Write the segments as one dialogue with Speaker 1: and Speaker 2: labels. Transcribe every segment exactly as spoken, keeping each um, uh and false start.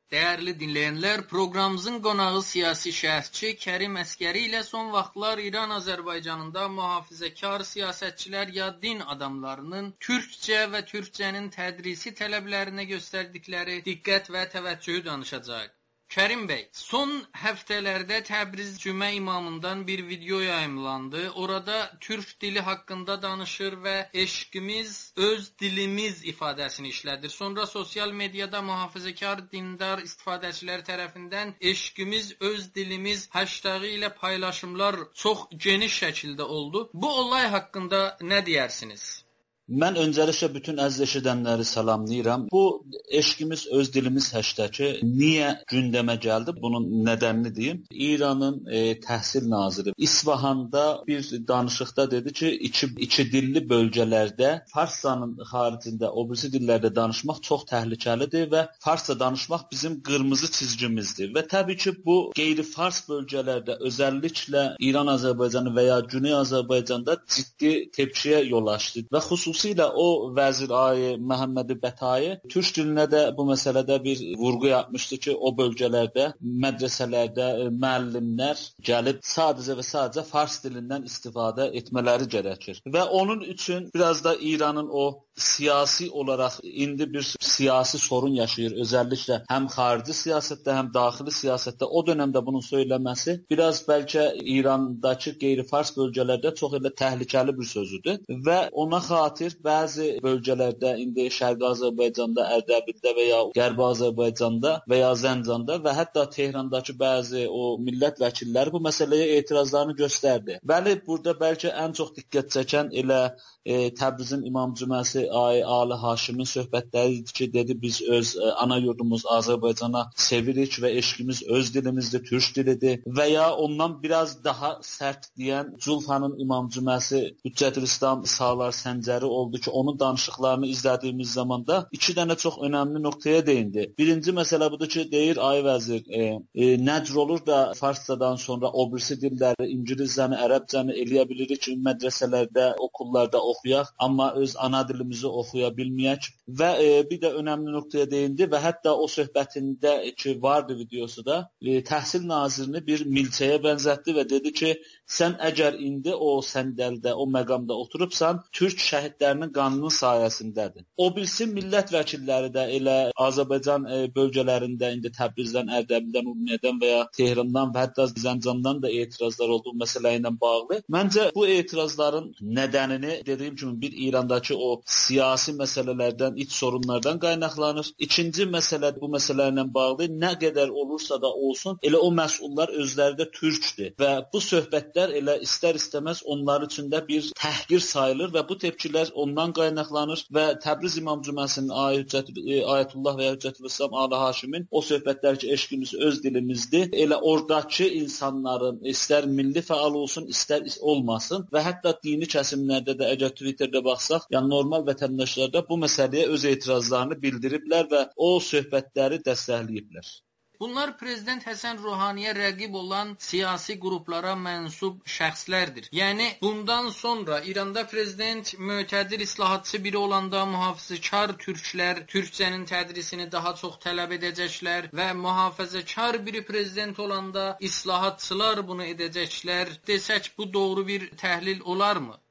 Speaker 1: Dəyərli dinləyənlər, proqramımızın qonağı siyasi şərhçi Kərim Əsgəri ilə son vaxtlar İran Azərbaycanında mühafizəkar siyasətçilər ya din adamlarının türkcə və türkcənin tədrisi tələblərinə göstərdikləri diqqət və təvəccühü danışacağıq. Kərim bəy, son həftələrdə Təbriz Cümə imamından bir video yayımlandı. Orada türk dili haqqında danışır və eşqimiz öz dilimiz ifadəsini işlədir. Sonra sosial mediada mühafizəkar dindar istifadəçilər tərəfindən eşqimiz öz dilimiz hashtagı ilə paylaşımlar çox geniş şəkildə oldu. Bu olay haqqında nə deyərsiniz?
Speaker 2: Mən öncəliklə bütün əziz eşidənləri salamlayıram. Bu eşqimiz öz dilimiz hashtagı niyə gündəmə gəldi? Bunun nədənini deyim. İranın e, təhsil naziri İsfahanda bir danışıqda dedi ki, iki, iki dilli bölgələrdə Farscanın xaricində o birisi dillərdə danışmaq çox təhlükəlidir və Farsca danışmaq bizim qırmızı çizgimizdir. Və təbii ki, bu qeyri-Fars bölgələrdə özəlliklə İran Azərbaycanı və ya Güney Azərbaycanda ciddi tepkiyə yol açdı və xüsusi Xüsusilə o vəzir Ayə Məhəmmədi Bətayı türk dilinə də bu məsələdə bir vurğu yapmışdı ki, o bölgələrdə, mədrəsələrdə müəllimlər gəlib sadəcə və sadəcə fars dilindən istifadə etmələri gərəkir. Və onun üçün biraz da İranın o siyasi olaraq indi bir siyasi sorun yaşayır. Özəlliklə həm xarici siyasətdə, həm daxili siyasətdə o dönəmdə bunun söyləməsi biraz bəlkə İrandakı qeyri-fars bölgələrdə çox elə təhlükəli bir sözüdür və ona xatir bəzi bölgələrdə, indi Şərqi Azərbaycanda, Ərdəbildə və ya Qərbi Azərbaycanda və ya Zəncanda və hətta Tehrandakı bəzi o millət vəkilləri bu məsələyə etirazlarını göstərdi. Bəli, burada bəlkə ən çox diqqət çəkən elə e, Təbrizin İmam Cüməsi Ay Ali Haşimin söhbətləridir ki, dedi biz öz e, ana yurdumuz Azərbaycana sevirik və eşqimiz öz dilimizdir, türk dilidir və ya ondan biraz daha sərt deyən Culfanın İmam Cüməsi Hüccətülislam Sağlar Səncəri oldu ki, onun danışıqlarını izlədiyimiz zamanda iki dənə çox önəmli nöqtəyə değindi. Birinci məsələ budur ki, deyir ay vəzir, e, e, nəcr olur da farscadan sonra o birisi dilləri, ingiliscəni, ərəbcəni eləyə bilirik ki, mədrəsələrdə, okullarda oxuyaq, amma öz ana dilimizi oxuya bilməyək və e, bir də önəmli nöqtəyə değindi və hətta o söhbətində ki, vardı videosu da, e, təhsil nazirini bir milçəyə bənzətdi və dedi ki, sən əgər indi o səndəldə, o məqamda oturubsan, türk şəhidlərinin qanının sayəsindədir. O birisi millət vəkilləri də elə Azərbaycan e, bölgələrində indi Təbrizdən, Ərdəbildən, Urmiyədən və ya Tehrandan və hətta Zəncandan da etirazlar olduğu məsələ ilə bağlı. Məncə bu etirazların nədənini dediyim kimi bir İrandakı o siyasi məsələlərdən, iç sorunlardan qaynaqlanır. İkinci məsələ bu məsələ ilə bağlı nə qədər olursa da olsun, elə o məsullar özləri də türkdür və bu söhbətlər elə istər-istəməz onlar üçün də bir təhqir sayılır və bu tepkilər ondan qaynaqlanır və Təbriz İmam Cüməsinin Ayətullah və ya Hüccətülislam Ali Haşimin o söhbətlər ki, eşqimiz öz dilimizdir. Elə oradakı insanların istər milli fəal olsun, istər olmasın və hətta dini kəsimlərdə də əgər Twitterdə baxsaq, yəni normal vətəndaşlar da bu məsələyə öz etirazlarını bildiriblər və o söhbətləri dəstəkləyiblər.
Speaker 1: Bunlar Prezident Həsən Ruhaniyə rəqib olan siyasi qruplara mənsub şəxslərdir. Yəni, bundan sonra İranda prezident mötədir islahatçı biri olanda mühafizəkar türklər türkcənin tədrisini daha çox tələb edəcəklər və mühafizəkar biri prezident olanda islahatçılar bunu edəcəklər. Desək, bu doğru bir təhlil olarmı?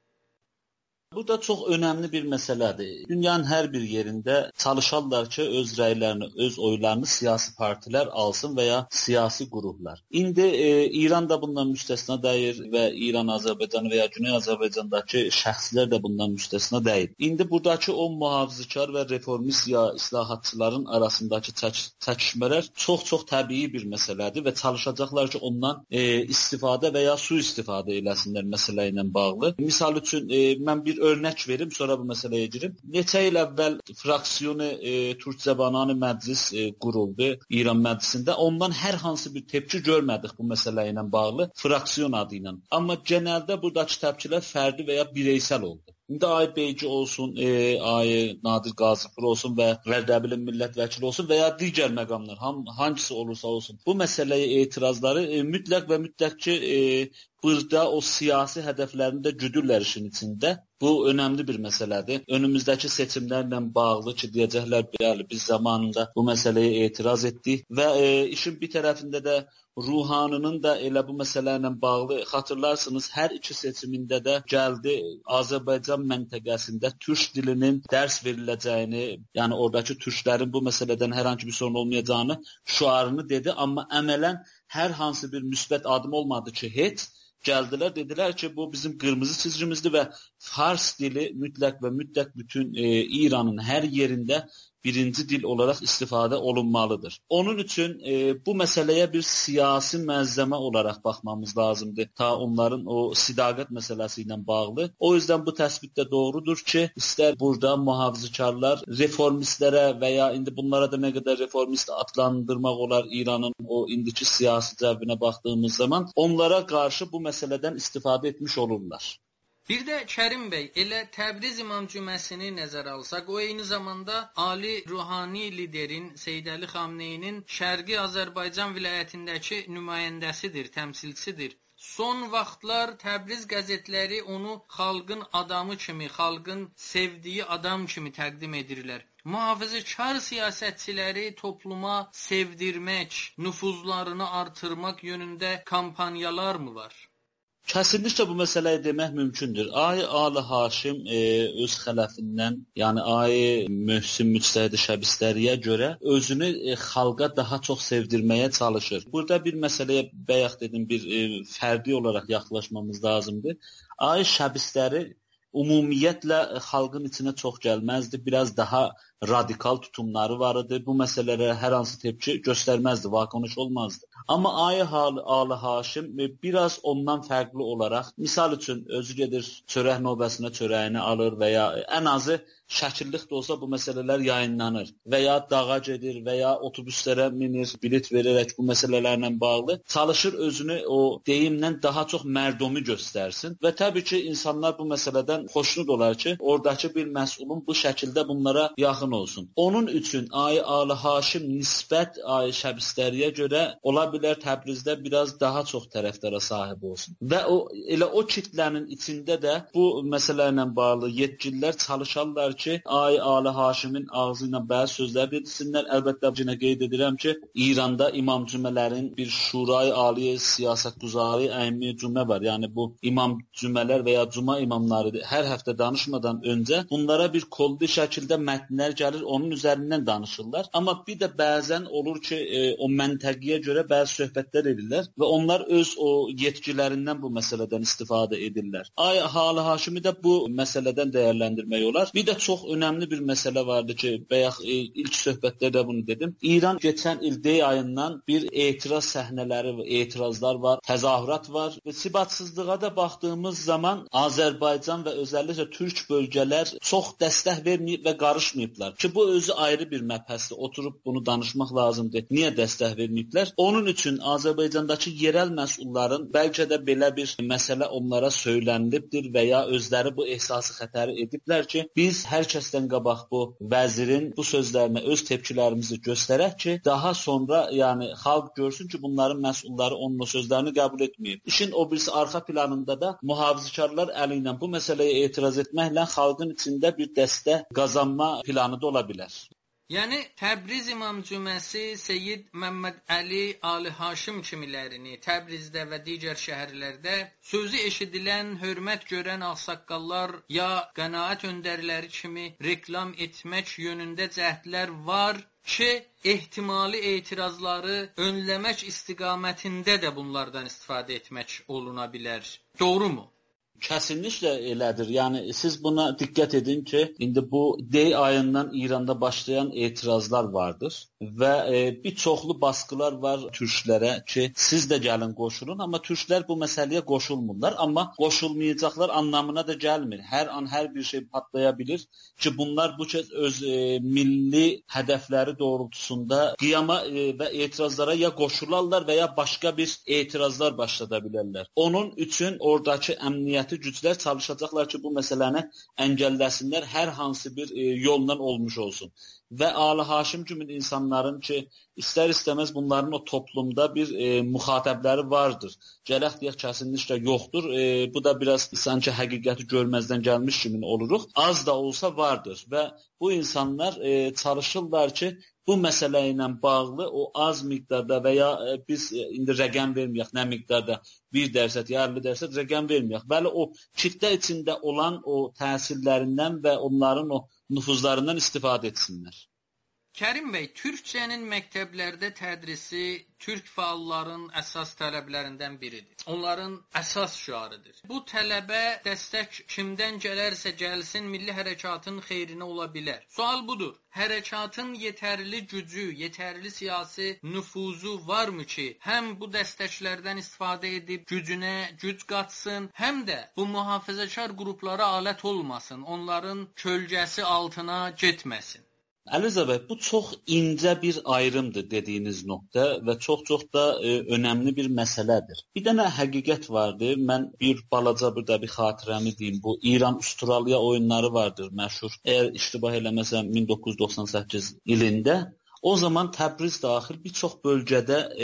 Speaker 2: Bu da çox önəmli bir məsələdir. Dünyanın hər bir yerində çalışarlar ki, öz rəylərini, öz oylarını siyasi partilər alsın və ya siyasi qruplar. İndi e, İran da bundan müstəsna deyil və İran, Azərbaycan və ya Güney Azərbaycandakı şəxslər də bundan müstəsna deyil. İndi buradakı o mühafizəkar və reformist ya islahatçıların arasındakı çək çəkişmələr çox-çox təbii bir məsələdir və çalışacaqlar ki, ondan e, istifadə və ya sui-istifadə eləsinlər məsələ ilə bağlı. Misal üçün, e, mən bir örnək verim, sonra bu məsələyə girim. Neçə il əvvəl fraksiyonu e, Türk Zəbanani Məclis e, quruldu İran məclisində. Ondan hər hansı bir tepki görmədik bu məsələ ilə bağlı, fraksiyon adı ilə. Amma genəldə buradakı təpkilər fərdi və ya bireysel oldu. İndi Ay Beyci olsun, e, Ay Nadir Qazıpur olsun və Ərdəbilin millət vəkili olsun və ya digər məqamlar, ham, hangisi olursa olsun. Bu məsələyə etirazları e, mütləq və mütləq ki, e, burada o siyasi hədəflərini də güdürlər işin içində Bu önəmli bir məsələdir. Önümüzdəki seçimlərlə bağlı ki, deyəcəklər, bəli, biz zamanında bu məsələyə etiraz etdik və e, işin bir tərəfində də Ruhaninin də elə bu məsələ ilə bağlı, xatırlarsınız, hər iki seçimində də gəldi Azərbaycan məntəqəsində türk dilinin dərs veriləcəyini, yəni oradakı türklərin bu məsələdən hər hansı bir sorun olmayacağını şüarını dedi, amma əmələn hər hansı bir müsbət adım olmadı ki, heç gəldilər, dedilər ki, bu bizim qırmızı çizgimizdir və fars dili mütləq və mütləq bütün e, İranın hər yerində birinci dil olaraq istifadə olunmalıdır. Onun üçün e, bu məsələyə bir siyasi məzəmə olaraq baxmamız lazımdır. Ta onların o sidaqət məsələsi ilə bağlı. O yüzden bu təsbit də doğrudur ki, istər burada mühafizəkarlar reformistlərə və ya indi bunlara da nə qədər reformist adlandırmaq olar İranın o indiki siyasi cəbinə baxdığımız zaman onlara qarşı bu məsələdən istifadə etmiş olurlar.
Speaker 1: Bir də Kərim bəy, elə Təbriz İmam Cüməsini nəzərə alsaq, o eyni zamanda Ali Ruhani liderin Seyyid Əli Xamneyinin Şərqi Azərbaycan vilayətindəki nümayəndəsidir, təmsilçisidir. Son vaxtlar Təbriz qəzetləri onu xalqın adamı kimi, xalqın sevdiyi adam kimi təqdim edirlər. Mühafizəkar siyasətçiləri topluma sevdirmək, nüfuzlarını artırmaq yönündə kampanyalar mı var?
Speaker 2: Kəsinliklə bu məsələyi demək mümkündür. Ay Ali Haşim e, öz xələfindən, yəni Ay Möhsin Müctəhid Şəbistəriyə görə özünü e, xalqa daha çox sevdirməyə çalışır. Burada bir məsələyə bayaq dedim, bir e, fərdi olaraq yaxınlaşmamız lazımdır. Ay Şəbistəri ümumiyyətlə xalqın içinə çox gəlməzdi, biraz daha radikal tutumları var idi. Bu məsələlərə hər hansı tepki göstərməzdi, vakonuş olmazdı. Amma Ay Ali Haşim biraz ondan fərqli olaraq, misal üçün özü gedir çörək növbəsinə çörəyini alır və ya ən azı şəkillik də olsa bu məsələlər yayınlanır və ya dağa gedir və ya otobüslərə minir, bilet verərək bu məsələlərlə bağlı çalışır özünü o deyimlə daha çox mərdumi göstərsin və təbii ki, insanlar bu məsələdən xoşnut olar ki, oradakı bir məsulun bu şəkildə bunlara yaxın olsun. Onun üçün Ay Ali Haşim nisbət Ay Şəbistəriyə görə ola bilər Təbrizdə biraz daha çox tərəfdara sahib olsun. Və o elə o kitlənin içində də bu məsələ ilə bağlı yetkililər çalışarlar ki, Ay Ali Haşimin ağzı ilə bəzi sözlər dedirsinlər. Əlbəttə yenə qeyd edirəm ki, İranda imam cümələrin bir şurayı aliyə siyasətguzarı əymi cümə var. Yəni bu imam cümələr və ya cuma imamları hər həftə danışmadan öncə bunlara bir kollu şəkildə mətnlər gəlir, onun üzərindən danışırlar. Amma bir də bəzən olur ki, e, o məntəqiyə görə bəzi söhbətlər edirlər və onlar öz o yetkilərindən bu məsələdən istifadə edirlər. Ay Ali Haşimi də bu məsələdən dəyərləndirmək olar. Bir də çox önəmli bir məsələ vardı ki, bayaq e, ilk söhbətlərdə bunu dedim. İran keçən il dey ayından bir etiraz səhnələri və etirazlar var, təzahürat var və sibatsızlığa da baxdığımız zaman Azərbaycan və özəlliklə türk bölgələr çox dəstək verməyib və qarışmayıblar ki, bu özü ayrı bir məbhəsdir. Oturub bunu danışmaq lazımdır. Niyə dəstək verməyiblər? Onun üçün Azərbaycandakı yerel məsulların bəlkə də belə bir məsələ onlara söylənilibdir və ya özləri bu ehsası xətəri ediblər ki, biz hər kəsdən qabaq bu vəzirin bu sözlərinə öz tepkilərimizi göstərək ki, daha sonra yəni xalq görsün ki, bunların məsulları onun o sözlərini qəbul etməyib. İşin o birisi arxa planında da mühafizəkarlar əli ilə bu məsələyə etiraz etməklə xalqın içində bir dəstək qazanma planı da ola bilər.
Speaker 1: Yəni Təbriz İmam Cüməsi Seyyid Məmməd Əli Ali Haşim kimilərini Təbrizdə və digər şəhərlərdə sözü eşidilən, hörmət görən ağsaqqallar ya qənaət öndərləri kimi reklam etmək yönündə cəhdlər var ki, ehtimali etirazları önləmək istiqamətində də bunlardan istifadə etmək oluna bilər. Doğrumu?
Speaker 2: Kəsinliklə elədir. Yəni siz buna diqqət edin ki, indi bu dey ayından İranda başlayan etirazlar vardır və e, bir çoxlu baskılar var türklərə ki, siz də gəlin qoşulun, amma türklər bu məsələyə qoşulmurlar, amma qoşulmayacaqlar anlamına da gəlmir. Hər an hər bir şey patlaya bilir ki, bunlar bu kez öz e, milli hədəfləri doğrultusunda qiyama e, və etirazlara ya qoşularlar və ya başqa bir etirazlar başlada bilərlər. Onun üçün oradakı əmniyyət həqiqəti güclər çalışacaqlar ki, bu məsələni əngəlləsinlər, hər hansı bir e, yolla olmuş olsun. Və Ali Haşim kimi insanların ki, istər-istəməz bunların o toplumda bir e, müxatəbləri vardır. Gərək deyək, kəsinliklə yoxdur. E, bu da biraz sanki həqiqəti görməzdən gəlmiş kimi oluruq. Az da olsa vardır və bu insanlar e, çalışırlar ki, bu məsələ ilə bağlı o az miqdarda və ya e, biz e, indi rəqəm verməyək, nə miqdarda bir dərsə, ya əlli dərsə rəqəm verməyək. Bəli, o kitle içində olan o təsirlərindən və onların o nüfuzlarından istifadə etsinlər.
Speaker 1: Kərim bəy, türkçənin məktəblərdə tədrisi türk fəalların əsas tələblərindən biridir. Onların əsas şüarıdır. Bu tələbə dəstək kimdən gələrsə gəlsin, milli hərəkatın xeyrinə ola bilər. Sual budur. Hərəkatın yetərli gücü, yetərli siyasi nüfuzu varmı ki, həm bu dəstəklərdən istifadə edib gücünə güc qatsın, həm də bu mühafizəkar qruplara alət olmasın, onların kölgəsi altına getməsin?
Speaker 2: Əliza bəy, bu çox incə bir ayrımdır dediyiniz nöqtə və çox-çox da e, önəmli bir məsələdir. Bir dənə həqiqət vardır. Mən bir balaca burada bir xatirəmi deyim. Bu İran-Astraliya oyunları vardır məşhur. Əgər iştibah eləməsəm min doqquz yüz doxsan səkkiz ilində o zaman Təbriz daxil bir çox bölgədə e,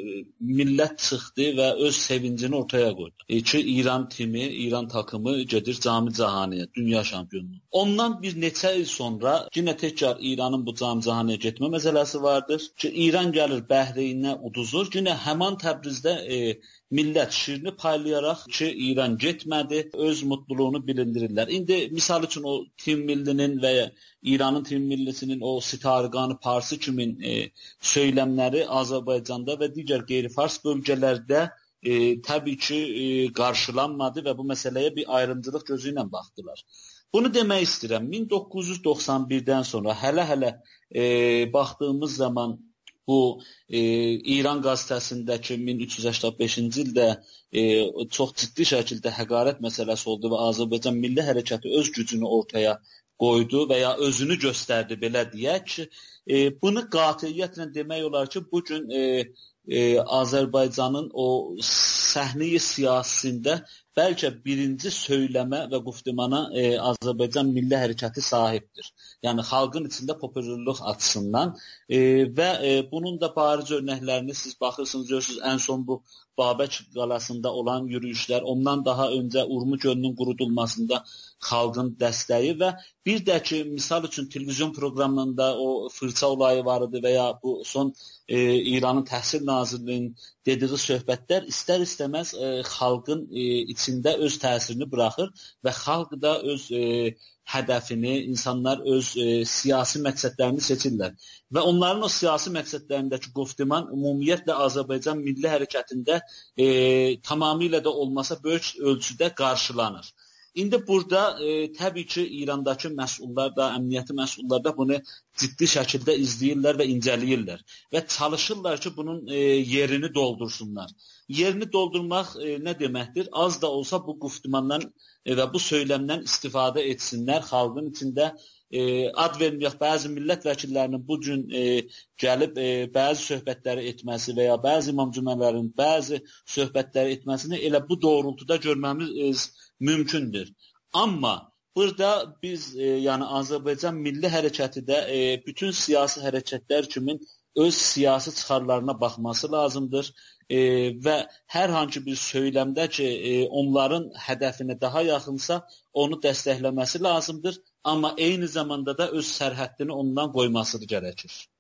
Speaker 2: millət çıxdı və öz sevincini ortaya qoydu. E, ki, İran timi, İran takımı gedir Cami Cahaniyə, dünya şampiyonluğu. Ondan bir neçə il sonra yenə təkrar İranın bu Cami Cahaniyə getmə məsələsi vardır. Ki, İran gəlir Bəhreyinə uduzur. Yenə həman Təbrizdə e, millət şirini paylayaraq ki, İran getmədi, öz mutluluğunu bilindirirlər. İndi misal üçün o Tim Millinin və ya İranın Tim Millisinin o Sitarıqanı Parsı kimi e, söyləmləri Azərbaycanda və digər qeyri-fars bölgələrdə e, təbii ki e, qarşılanmadı və bu məsələyə bir ayrımcılıq gözü ilə baxdılar. Bunu demək istəyirəm, min doqquz yüz doxsan birdən sonra hələ-hələ e, baxdığımız zaman bu e, İran qəzetəsindəki min üç yüz səksən beşinci ildə e, çox ciddi şəkildə həqarət məsələsi oldu və Azərbaycan Milli Hərəkatı öz gücünü ortaya qoydu və ya özünü göstərdi, belə deyək. E, bunu qatiyyətlə demək olar ki, bugün e, e, Azərbaycanın o səhnə-i siyasətində bəlkə birinci söyləmə və quftimana e, Azərbaycan Milli Hərəkatı sahibdir. Yəni xalqın içində populyarlıq açısından e, və e, bunun da bariz örnəklərini siz baxırsınız, görürsünüz, ən son bu Babək qalasında olan yürüyüşlər, ondan daha öncə Urmu gölünün qurudulmasında xalqın dəstəyi və bir də ki, misal üçün televizyon proqramında o fırça olayı var idi və ya bu son e, İranın Təhsil Nazirliyinin dediyi söhbətlər istər-istəməz e, xalqın e, içində öz təsirini buraxır və xalq da öz e, hədəfini, insanlar öz e, siyasi məqsədlərini seçirlər. Və onların o siyasi məqsədlərindəki qoftiman ümumiyyətlə Azərbaycan Milli Hərəkatında e, tamamilə də olmasa böyük ölçüdə qarşılanır. İndi burada e, təbii ki, İrandakı məsullar da, əmniyyəti məsullar da bunu ciddi şəkildə izləyirlər və incələyirlər və çalışırlar ki, bunun e, yerini doldursunlar. Yerini doldurmaq e, nə deməkdir? Az da olsa bu quftimandan e, və bu söyləmdən istifadə etsinlər. Xalqın içində e, ad verməyək bəzi millət vəkillərinin bu gün e, gəlib e, bəzi söhbətləri etməsi və ya bəzi imam cümələrin bəzi söhbətləri etməsini elə bu doğrultuda görməmiz e, mümkündür. Amma burada biz e, yəni Azərbaycan Milli Hərəkatı da e, bütün siyasi hərəkətlər kimi öz siyasi çıxarlarına baxması lazımdır e, və hər hansı bir söyləmdə ki, e, onların hədəfinə daha yaxınsa onu dəstəkləməsi lazımdır, amma eyni zamanda da öz sərhəddini ondan qoyması gərəkir.